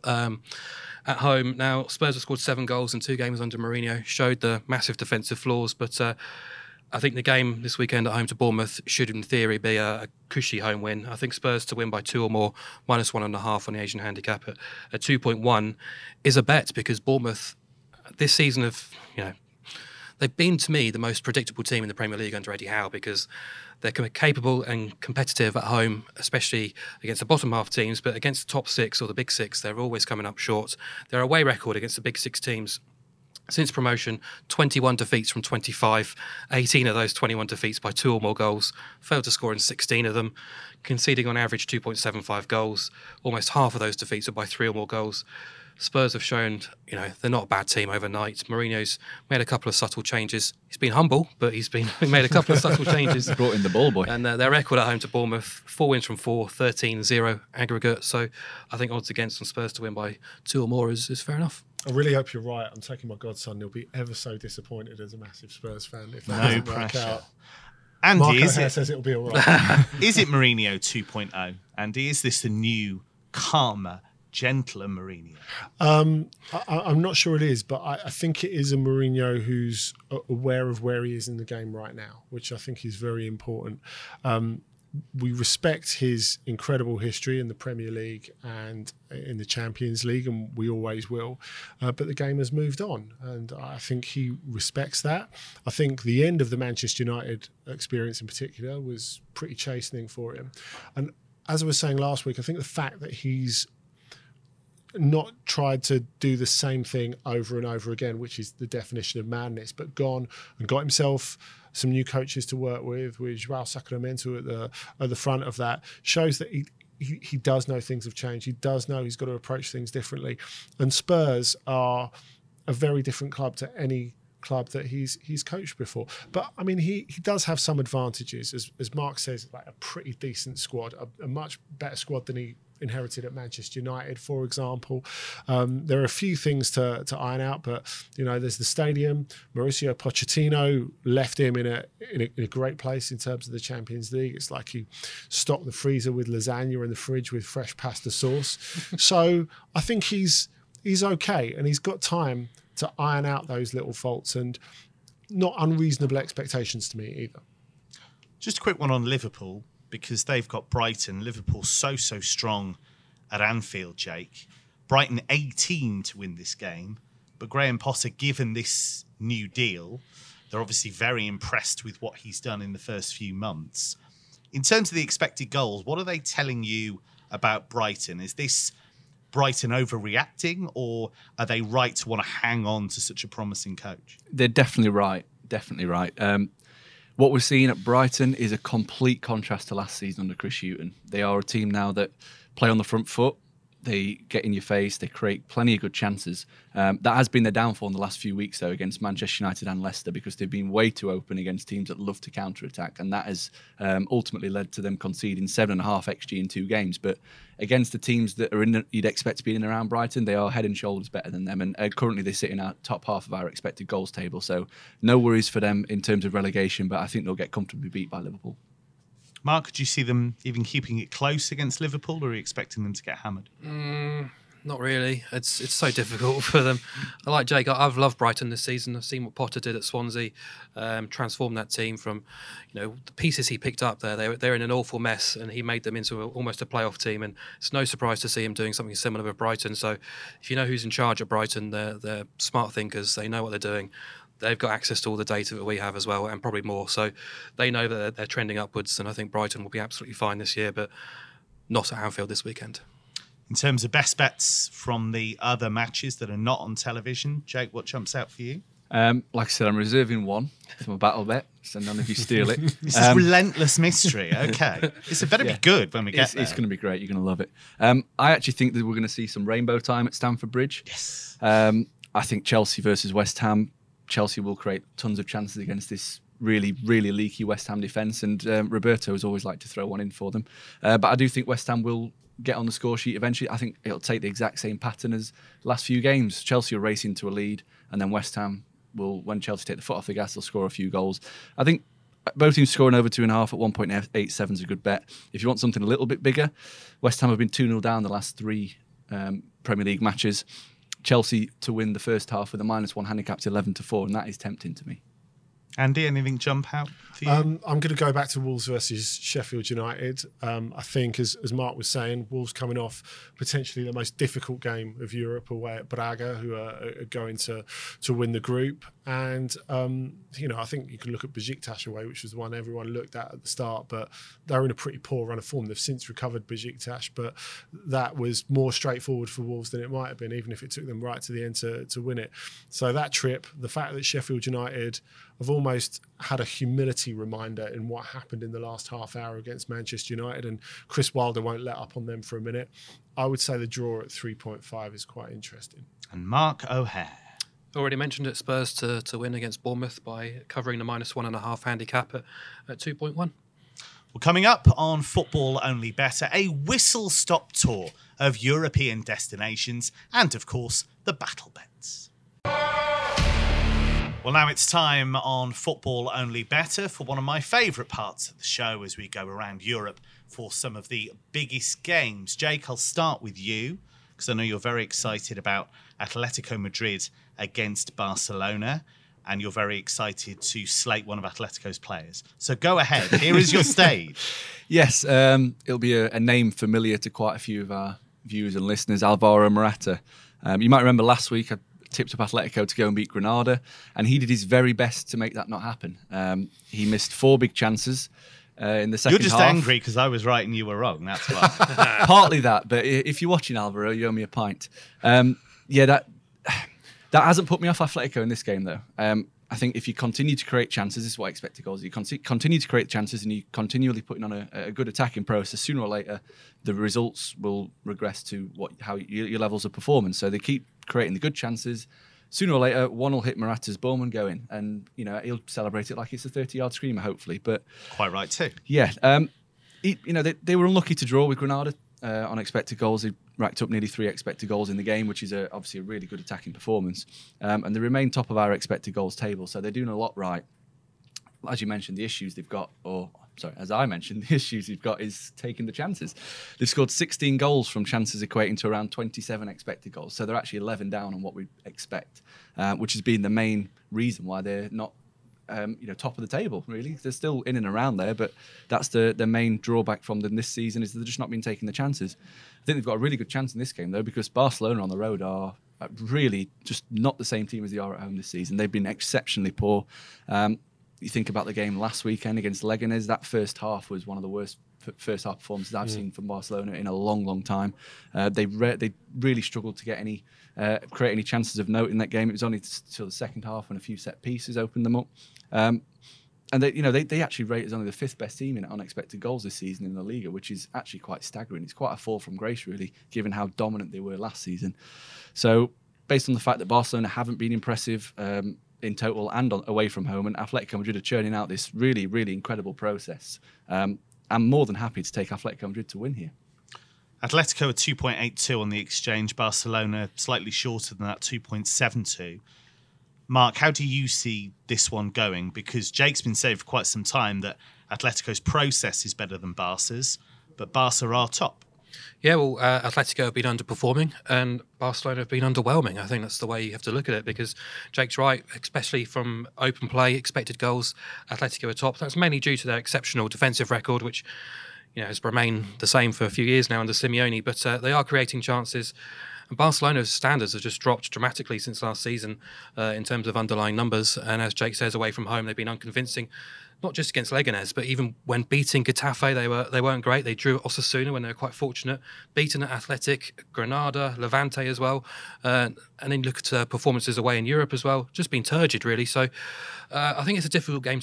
at home. Now, Spurs have scored 7 goals in 2 games under Mourinho, showed the massive defensive flaws, but I think the game this weekend at home to Bournemouth should, in theory, be a cushy home win. I think Spurs to win by 2 or more, -1.5 on the Asian handicap at 2.1 is a bet, because Bournemouth this season they've been, to me, the most predictable team in the Premier League under Eddie Howe, because they're capable and competitive at home, especially against the bottom half teams, but against the top six or the big six, they're always coming up short. Their away record against the big six teams since promotion, 21 defeats from 25, 18 of those 21 defeats by 2 or more goals, failed to score in 16 of them, conceding on average 2.75 goals. Almost half of those defeats are by 3 or more goals. Spurs have shown, they're not a bad team overnight. Mourinho's made a couple of subtle changes. He's been humble, but he made a couple of subtle changes. Brought in the ball boy. And their record at home to Bournemouth, 4 wins from 4, 13-0 aggregate. So I think odds against on Spurs to win by 2 or more is fair enough. I really hope you're right. I'm taking my godson. He'll be ever so disappointed as a massive Spurs fan if that No doesn't work pressure. out. Andy, Marco is Hare it, says it'll be all right. is it Mourinho 2.0? Andy, is this the new, calmer, gentler Mourinho? I'm not sure it is, but I think it is a Mourinho who's aware of where he is in the game right now, which I think is very important. We respect his incredible history in the Premier League and in the Champions League, and we always will. But the game has moved on, and I think he respects that. I think the end of the Manchester United experience in particular was pretty chastening for him. And as I was saying last week, I think the fact that he's not tried to do the same thing over and over again, which is the definition of madness, but gone and got himself some new coaches to work with João Sacramento at the front of that, shows that he does know things have changed. He does know he's got to approach things differently. And Spurs are a very different club to any club that he's coached before. But I mean, he does have some advantages, as Mark says, like a pretty decent squad, a much better squad than he inherited at Manchester United, for example. There are a few things to iron out, but there's the stadium. Mauricio Pochettino left him in a great place in terms of the Champions League. It's like he stocked the freezer with lasagna and the fridge with fresh pasta sauce. So I think he's okay, and he's got time to iron out those little faults, and not unreasonable expectations to me either. Just a quick one on Liverpool, because they've got Brighton. Liverpool's so strong at Anfield, Jake. Brighton 18 to win this game, but Graham Potter, given this new deal, they're obviously very impressed with what he's done in the first few months. In terms of the expected goals, what are they telling you about Brighton? Is this Brighton overreacting, or are they right to want to hang on to such a promising coach? They're definitely right. Definitely right. What we're seeing at Brighton is a complete contrast to last season under Chris Hughton. They are a team now that play on the front foot. They get in your face. They create plenty of good chances. That has been their downfall in the last few weeks, though, against Manchester United and Leicester, because they've been way too open against teams that love to counter-attack, and that has ultimately led to them conceding 7.5 XG in 2 games. But against the teams that are you'd expect to be in and around Brighton, they are head and shoulders better than them, and currently they sit in our top half of our expected goals table. So no worries for them in terms of relegation, but I think they'll get comfortably beat by Liverpool. Mark, could you see them even keeping it close against Liverpool, or are you expecting them to get hammered? Not really. It's so difficult for them. I like Jake. I've loved Brighton this season. I've seen what Potter did at Swansea, transformed that team from, the pieces he picked up there. They're in an awful mess, and he made them into almost a playoff team. And it's no surprise to see him doing something similar with Brighton. So if you know who's in charge at Brighton, they're smart thinkers. They know what they're doing. They've got access to all the data that we have as well, and probably more. So they know that they're trending upwards, and I think Brighton will be absolutely fine this year, but not at Anfield this weekend. In terms of best bets from the other matches that are not on television, Jake, what jumps out for you? Like I said, I'm reserving one for my battle bet, so none of you steal it. This is relentless mystery. Okay. This better be good when we get there. It's going to be great. You're going to love it. I actually think that we're going to see some rainbow time at Stamford Bridge. Yes. I think Chelsea versus West Ham. Chelsea will create tons of chances against this really, really leaky West Ham defence, and Roberto has always liked to throw one in for them. But I do think West Ham will get on the score sheet eventually. I think it'll take the exact same pattern as last few games. Chelsea will race into a lead, and then West Ham will, when Chelsea take the foot off the gas, they'll score a few goals. I think both teams scoring over 2.5 at 1.87 is a good bet. If you want something a little bit bigger, West Ham have been 2-0 down the last 3 Premier League matches. Chelsea to win the first half with a -1 handicap to 11-4, and that is tempting to me. Andy, anything jump out for you? I'm going to go back to Wolves versus Sheffield United. I think, as Mark was saying, Wolves coming off potentially the most difficult game of Europe away at Braga, who are going to win the group. And, I think you can look at Besiktas away, which was the one everyone looked at the start, but they're in a pretty poor run of form. They've since recovered Besiktas, but that was more straightforward for Wolves than it might have been, even if it took them right to the end to win it. So that trip, the fact that Sheffield United have almost had a humility reminder in what happened in the last half hour against Manchester United, and Chris Wilder won't let up on them for a minute. I would say the draw at 3.5 is quite interesting. And Mark O'Hare. Already mentioned it, Spurs to win against Bournemouth by covering the -1.5 handicap at 2.1. Well, coming up on Football Only Better, a whistle-stop tour of European destinations and, of course, the battle bets. Well, now it's time on Football Only Better for one of my favourite parts of the show as we go around Europe for some of the biggest games. Jake, I'll start with you because I know you're very excited about Atletico Madrid against Barcelona, and you're very excited to slate one of Atletico's players. So go ahead. Here is your stage. Yes, it'll be a name familiar to quite a few of our viewers and listeners, Alvaro Morata. You might remember last week I tipped up Atletico to go and beat Granada, and he did his very best to make that not happen. He missed 4 big chances in the second half. You're just angry because I was right and you were wrong, that's why. Partly that, but if you're watching Alvaro, you owe me a pint. That hasn't put me off Atletico in this game, though. I think if you continue to create chances, this is what expected goals. You continue to create chances and you continually putting on a good attacking process, sooner or later, the results will regress to how your levels of performance. So they keep creating the good chances. Sooner or later, one will hit Morata's bum and go in. And, he'll celebrate it like it's a 30-yard screamer, hopefully. But quite right, too. Yeah. They were unlucky to draw with Granada on expected goals. They racked up nearly 3 expected goals in the game, which is obviously a really good attacking performance. And they remain top of our expected goals table, so they're doing a lot right. As you mentioned, the issues they've got, as I mentioned, the issues they've got is taking the chances. They've scored 16 goals from chances equating to around 27 expected goals, so they're actually 11 down on what we expect, which has been the main reason why they're not top of the table, really. They're still in and around there, but that's the main drawback from them this season is they've just not been taking the chances. I think they've got a really good chance in this game, though, because Barcelona on the road are really just not the same team as they are at home this season. They've been exceptionally poor. You think about the game last weekend against Leganés, that first half was one of the worst first half performances I've seen from Barcelona in a long, long time. They really struggled to create any chances of note in that game. It was only till the second half when a few set pieces opened them up. And they actually rate as only the 5th best team in unexpected goals this season in the Liga, which is actually quite staggering. It's quite a fall from grace, really, given how dominant they were last season. So, based on the fact that Barcelona haven't been impressive in total and away from home, and Atletico Madrid are churning out this really, really incredible process, I'm more than happy to take Atletico Madrid to win here. Atletico are 2.82 on the exchange. Barcelona slightly shorter than that, 2.72. Mark, how do you see this one going? Because Jake's been saying for quite some time that Atletico's process is better than Barca's, but Barca are top. Yeah, well, Atletico have been underperforming and Barcelona have been underwhelming. I think that's the way you have to look at it because Jake's right, especially from open play, expected goals, Atletico are top. That's mainly due to their exceptional defensive record, which has remained the same for a few years now under Simeone, but they are creating chances. And Barcelona's standards have just dropped dramatically since last season in terms of underlying numbers. And as Jake says, away from home, they've been unconvincing. Not just against Leganés, but even when beating Getafe, they weren't great. They drew Osasuna when they were quite fortunate. Beaten at Athletic, Granada, Levante as well. And then look at performances away in Europe as well. Just been turgid, really. So I think it's a difficult game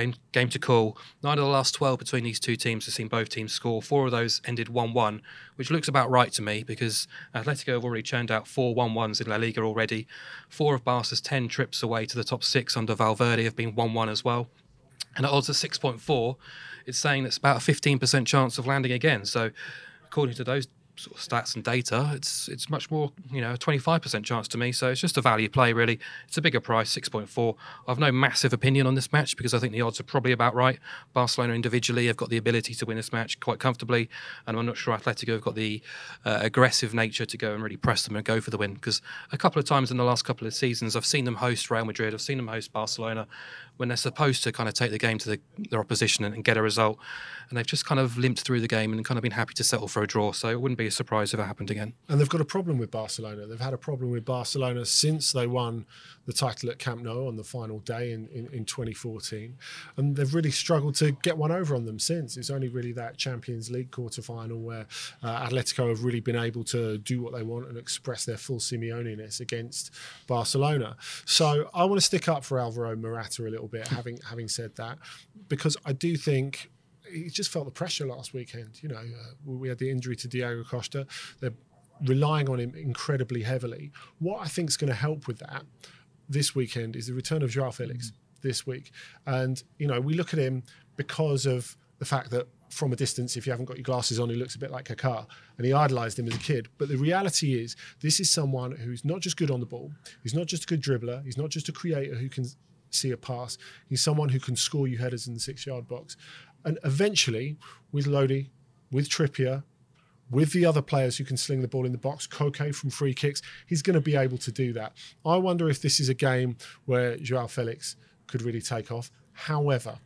to call. 9 of the last 12 between these two teams have seen both teams score. 4 of those ended 1-1, which looks about right to me because Atletico have already churned out 4 1-1s in La Liga already. 4 of Barca's 10 trips away to the top 6 under Valverde have been 1-1 as well. And at odds of 6.4, it's saying that's about a 15% chance of landing again. So according to those sort of stats and data, it's much more, a 25% chance to me. So it's just a value play, really. It's a bigger price, 6.4. I've no massive opinion on this match because I think the odds are probably about right. Barcelona individually have got the ability to win this match quite comfortably, and I'm not sure Atletico have got the aggressive nature to go and really press them and go for the win. Because a couple of times in the last couple of seasons, I've seen them host Real Madrid, I've seen them host Barcelona when they're supposed to kind of take the game to their opposition and get a result. And they've just kind of limped through the game and kind of been happy to settle for a draw. So it wouldn't be a surprise if it happened again. And they've got a problem with Barcelona. They've had a problem with Barcelona since they won the title at Camp Nou on the final day in 2014. And they've really struggled to get one over on them since. It's only really that Champions League quarter-final where Atletico have really been able to do what they want and express their full Simeone-ness against Barcelona. So I want to stick up for Alvaro Morata a little bit, having said that, because I do think he just felt the pressure last weekend. You know, we had the injury to Diego Costa. They're relying on him incredibly heavily. What I think is going to help with that this weekend is the return of Joao Felix this week. And, you know, we look at him because of the fact that from a distance, if you haven't got your glasses on, he looks a bit like Kaká, and he idolised him as a kid. But the reality is, this is someone who's not just good on the ball. He's not just a good dribbler. He's not just a creator who can see a pass. He's someone who can score you headers in the 6-yard box. And eventually, with Lodi, with Trippier, with the other players who can sling the ball in the box, Koke from free kicks, he's going to be able to do that. I wonder if this is a game where Joao Felix could really take off. However,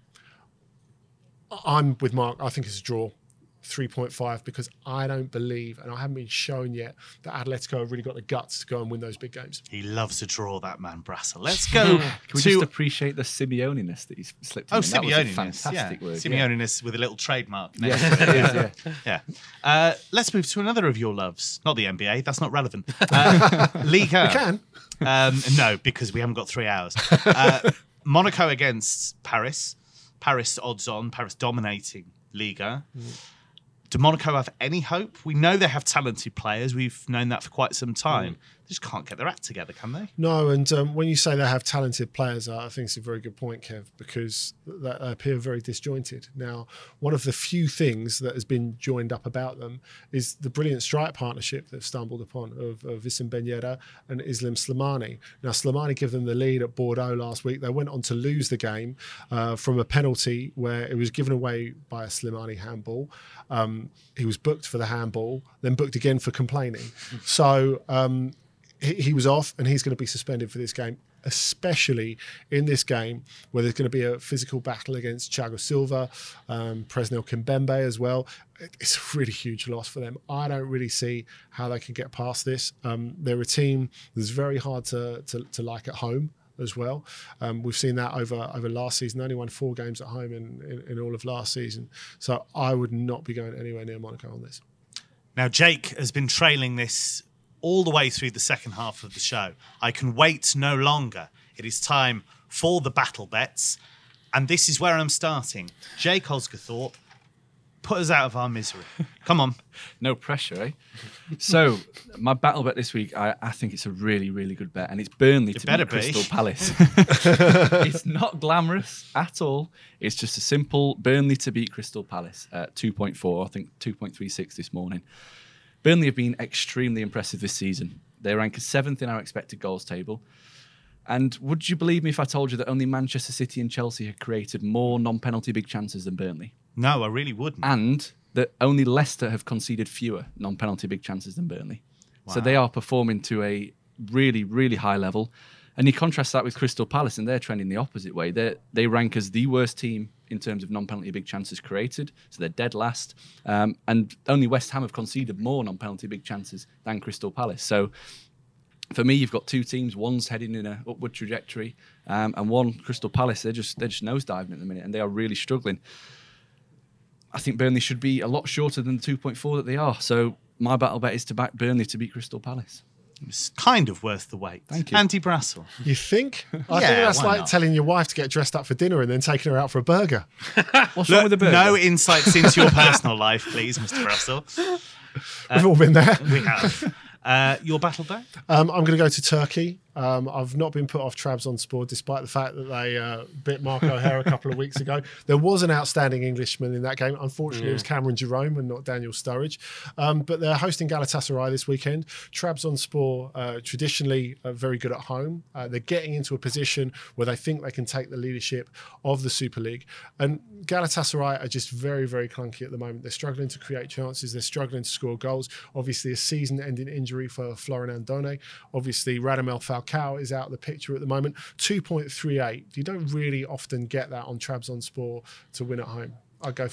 I'm with Mark. I think it's a draw, 3.5, because I don't believe, and I haven't been shown yet, that Atletico have really got the guts to go and win those big games. He loves to draw, that man, Brassel. Let's go Can we just appreciate the Simeone-ness that he's slipped in? Simeone-ness. Fantastic word. Simeone-ness with a little trademark. Yes, it is, Yeah. Let's move to another of your loves. Not the NBA. That's not relevant. Liga. We can. No, because we haven't got 3 hours. Monaco against Paris. Paris odds on. Paris dominating Liga. Do Monaco have any hope? We know they have talented players. We've known that for quite some time. They just can't get their act together, can they? No, and when you say they have talented players, I think it's a very good point, Kev, because they appear very disjointed. Now, one of the few things that has been joined up about them is the brilliant strike partnership they've stumbled upon of Wissam Ben Yedder and Islam Slimani. Now, Slimani gave them the lead at Bordeaux last week. They went on to lose the game from a penalty where it was given away by a Slimani handball. He was booked for the handball, then booked again for complaining. So he was off, and he's going to be suspended for this game, especially in this game where there's going to be a physical battle against Thiago Silva, Presnel Kimpembe as well. It's a really huge loss for them. I don't really see how they can get past this. They're a team that's very hard to like at home as well. We've seen that over last season. They only won 4 games at home in all of last season. So I would not be going anywhere near Monaco on this. Now, Jake has been trailing this all the way through the second half of the show. I can wait no longer. It is time for the battle bets. And this is where I'm starting. Jake Osgathorpe, put us out of our misery. Come on. No pressure, eh? So, my battle bet this week, I think it's a really, really good bet. And it's Burnley to beat Crystal Palace. It's not glamorous at all. It's just a simple Burnley to beat Crystal Palace at 2.4. I think 2.36 this morning. Burnley have been extremely impressive this season. They rank 7th in our expected goals table. And would you believe me if I told you that only Manchester City and Chelsea had created more non-penalty big chances than Burnley? No, I really wouldn't. And that only Leicester have conceded fewer non-penalty big chances than Burnley. Wow. So they are performing to a really, really high level. And you contrast that with Crystal Palace, and they're trending the opposite way. They rank as the worst team in terms of non-penalty big chances created, so they're dead last. And only West Ham have conceded more non-penalty big chances than Crystal Palace. So for me, you've got 2 teams. One's heading in an upward trajectory, and one, Crystal Palace, they're just nosediving at the minute, and they are really struggling. I think Burnley should be a lot shorter than the 2.4 that they are. So my battle bet is to back Burnley to beat Crystal Palace. It's kind of worth the wait. Thank you. Andy Brassel. You think? I think Yeah, that's why like not? telling your wife to get dressed up for dinner and then taking her out for a burger. What's wrong with the burger? No insights into your personal life, please, Mr. Brassel. We've all been there. We have. Your battle bet? I'm going to go to Turkey. I've not been put off Trabzonspor, despite the fact that they bit Mark O'Hare a couple of weeks ago. There was an outstanding Englishman in that game. Unfortunately, it was Cameron Jerome and not Daniel Sturridge. But they're hosting Galatasaray this weekend. Trabzonspor, traditionally very good at home. They're getting into a position where they think they can take the leadership of the Super League. And Galatasaray are just very, very clunky at the moment. They're struggling to create chances. They're struggling to score goals. Obviously, a season-ending injury for Florin Andone. Obviously, Radamel Falcao is out of the picture at the moment. 2.38. You don't really often get that on Trabzonspor to win at home. I'd go for them.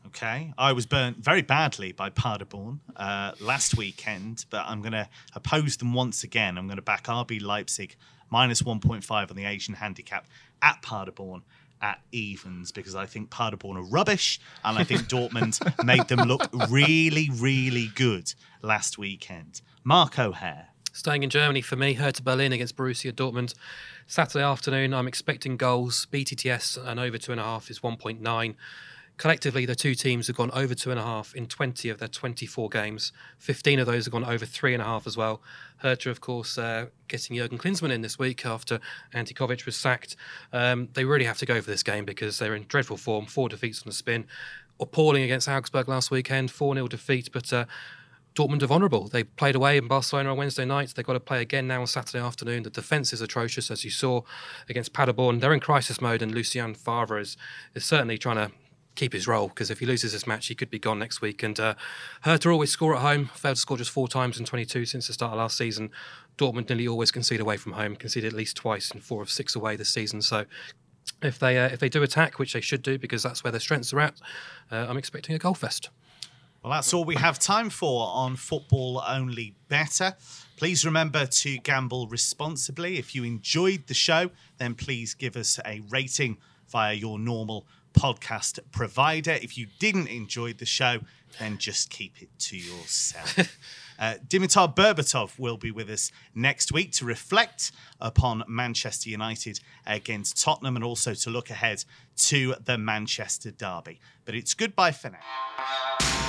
Okay, I was burnt very badly by Paderborn last weekend, but I'm going to oppose them once again. I'm going to back RB Leipzig minus 1.5 on the Asian handicap at Paderborn at evens, because I think Paderborn are rubbish, and I think Dortmund made them look really, really good last weekend. Mark O'Hare. Staying in Germany for me, Hertha Berlin against Borussia Dortmund. Saturday afternoon, I'm expecting goals. BTTS and over 2.5 is 1.9. Collectively, the two teams have gone over 2.5 in 20 of their 24 games. 15 of those have gone over 3.5 as well. Hertha, of course, getting Jurgen Klinsmann in this week after Ante Kovic was sacked. They really have to go for this game because they're in dreadful form. 4 defeats on the spin. Appalling against Augsburg last weekend, 4-0 defeat, but Dortmund are vulnerable. They played away in Barcelona on Wednesday night. They've got to play again now on Saturday afternoon. The defence is atrocious, as you saw against Paderborn. They're in crisis mode, and Lucien Favre is certainly trying to keep his role, because if he loses this match, he could be gone next week. And Hertha always score at home, failed to score just 4 times in 22 since the start of last season. Dortmund nearly always concede away from home, conceded at least twice in 4 of 6 away this season. So if they do attack, which they should do because that's where their strengths are at, I'm expecting a goal fest. Well, that's all we have time for on Football Only Better. Please remember to gamble responsibly. If you enjoyed the show, then please give us a rating via your normal podcast provider. If you didn't enjoy the show, then just keep it to yourself. Dimitar Berbatov will be with us next week to reflect upon Manchester United against Tottenham and also to look ahead to the Manchester derby. But it's goodbye for now.